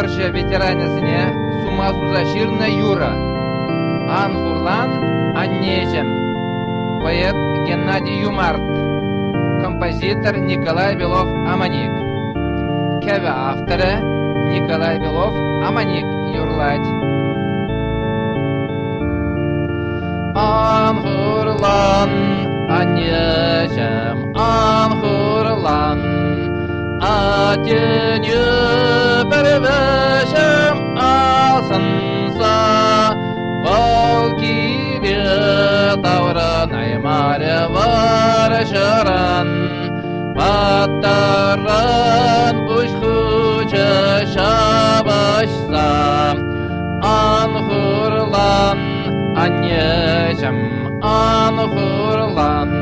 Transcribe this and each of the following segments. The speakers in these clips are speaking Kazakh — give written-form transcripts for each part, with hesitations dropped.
баржа ветеранезіне сумасуза ширна юра. Анхурлан Аннежем. Поэт Геннадий Юмарт. Композитор Николай Белов-Аманик. Кәве авторы Николай Белов-Аманик юрлать. Анхурлан Аннежем, Анхурлан Атеню перевешем алсынса Волкиве тавранай маре варшаран Паттаран пушхуча шабашса Анхурлан Аннежем, Анхурлан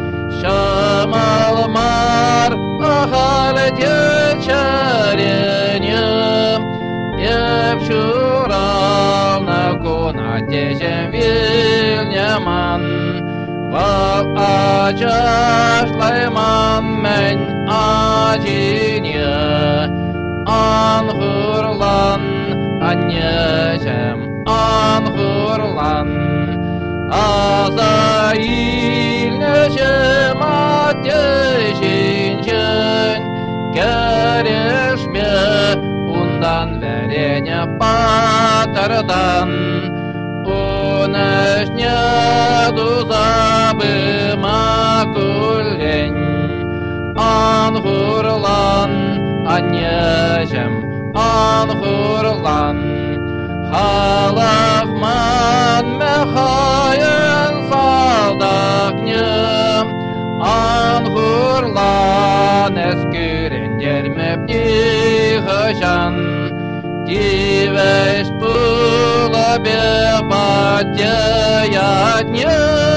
Шамалмар ахалете чаренем Епшурал на кунатежем вильняман Вал ачашлайман мен ажине Анхурлан Аннежем, Анхурлан Азаил нежем атешинчен Керешме ундан верене патардан Унешне дузабы макулень Анхурлан Аннежем, Анхурлан Халахман мехайын салдакнем Анхурлан эскүрендермеп дихашан Дивеш пулабе батя ятнем